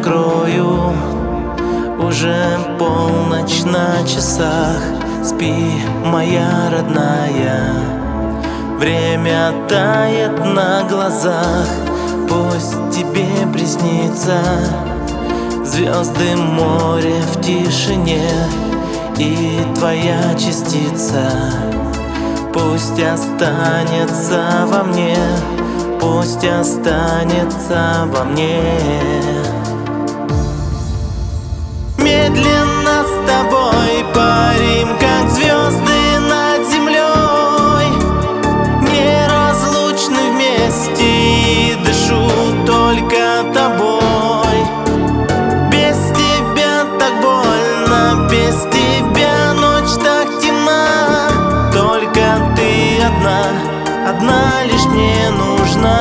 накрою. Уже полночь на часах. Спи, моя родная. Время тает на глазах. Пусть тебе приснится звезды, море в тишине и твоя частица. Пусть останется во мне, пусть останется во мне. Медленно с тобой парим, как звезды над землей. Неразлучны вместе и дышу только тобой. Без тебя так больно, без тебя ночь так темна. Только ты одна, одна лишь мне нужна.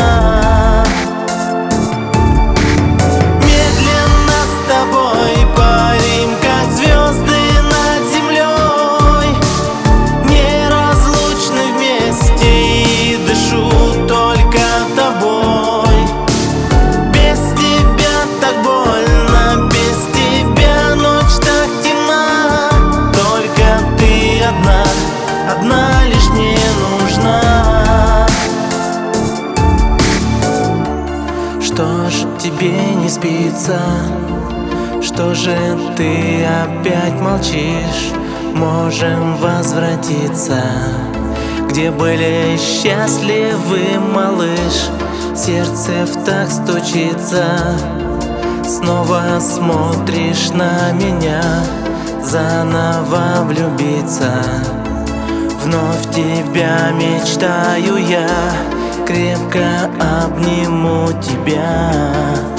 Одна лишь мне нужна. Что ж тебе не спится? Что же ты опять молчишь? Можем возвратиться, где были счастливы, малыш. Сердце в так стучится. Снова смотришь на меня, заново влюбиться. Вновь тебя мечтаю я, крепко обниму тебя.